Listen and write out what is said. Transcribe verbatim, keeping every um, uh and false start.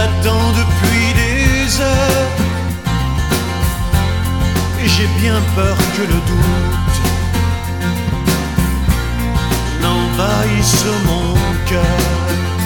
t'attends depuis des heures et j'ai bien peur que le doute n'envahisse mon cœur.